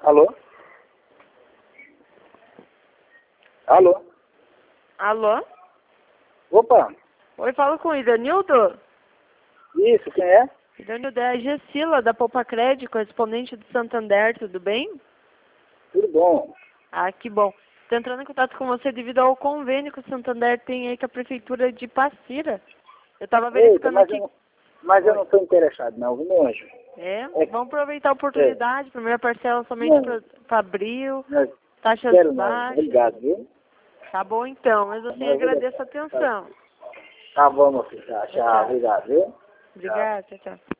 Alô? Alô? Alô? Opa, Oi, falo com o Idanildo. isso, quem é? Idanildo é a Gessila, da Poupa Crédito, correspondente do Santander, tudo bem? Tudo bom? Ah, que bom. Estou entrando em contato com você devido ao convênio que o Santander tem aí com a Prefeitura de Passira. Eu estava Eita, verificando mas, aqui. eu não estou interessado não, viu, meu anjo? Vamos aproveitar a oportunidade. Primeira parcela somente Não, para abril, não taxas quero não, baixas. obrigado, viu? Tá bom então, mas assim Não, agradeço a atenção. tá bom, meu filho, tchau, Tchau. obrigado, viu? Tchau. Obrigada, tchau, tchau.